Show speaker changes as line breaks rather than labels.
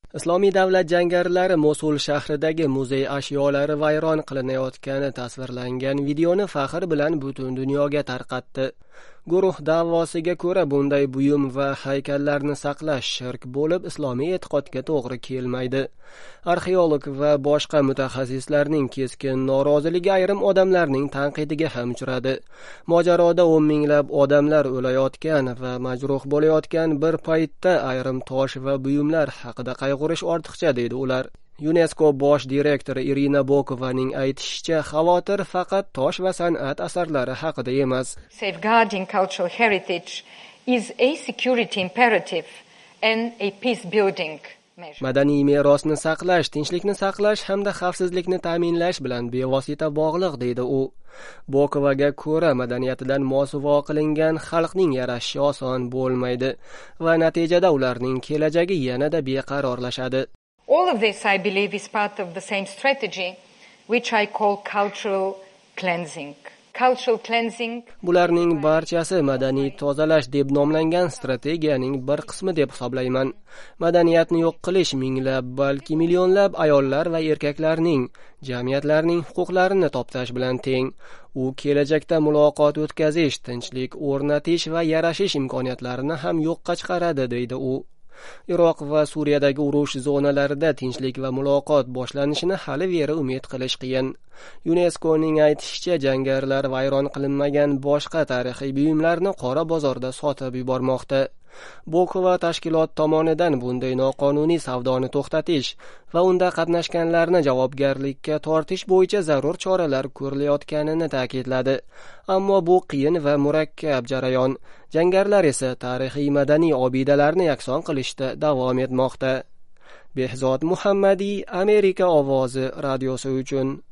Islomiy davlat jangarilari Mosul shahridagi muzey ashyolari vayron qilinayotgani tasvirlangan videoni faxr bilan butun dunyoga tarqatdi. Guruh da'vosiga ko'ra bunday buyum va haykallarni saqlash shirk bo'lib, islomiy e'tiqodga to'g'ri kelmaydi. Arxeolog va boshqa mutaxassislarning keskin noroziligi ayrim odamlarning tanqidiga ham uchradi. Mojaroda 10 minglab odamlar o'layotgan va majruh bo'layotgan bir paytda ayrim tosh va buyumlar haqida qayg'urish ortiqcha, deydi ular. UNESCO bosh direktori Irina Bokovaning aytishicha, xavotir faqat tosh va san'at asarlari haqida emas.
Safeguarding cultural heritage is a security imperative and a peace building measure.
Madaniy merosni saqlash, tinchlikni saqlash hamda xavfsizlikni ta'minlash bilan bevosita bog'liq, deydi u. Bokovaga ko'ra, madaniyatidan mosuvo qilingan xalqning yarashishi oson bo'lmaydi va natijada ularning kelajagi yanada beqarorlashadi.
All of this, I believe, is part of the same strategy, which I call cultural cleansing. Cultural cleansing.
Bularning barchasi madaniy tozalash deb nomlangan strategiyaning bir qismi deb hisoblayman. Madaniyatni yo'q qilish minglab, balki millionlab ayollar va erkaklarning, jamiyatlarning huquqlarini toptash bilan teng. U kelajakda muloqot o'tkazish, tinchlik o'rnatish va yarashish imkoniyatlarini ham yo'qqa chiqaradi, deydi u. Iroq va Suriyadagi urush zonalarida tinchlik va muloqot boshlanishini hali veri umid qilish qiyin. UNESCOning aytishicha, jangarilar vayron qilinmagan boshqa tarixiy buyumlarni qora bozorda sotib yubormoqda. Bokova tashkilot tomonidan bunday noqonuniy savdoni to'xtatish va unda qatnashganlarni javobgarlikka tortish bo'yicha zarur choralar ko'rilayotganini ta'kidladi. Ammo bu qiyin va murakkab jarayon. Jangarilar esa tarixiy madaniy obidalarni yakson qilishda davom etmoqda. Behzod Muhammadiy, Amerika ovozi radiosi uchun.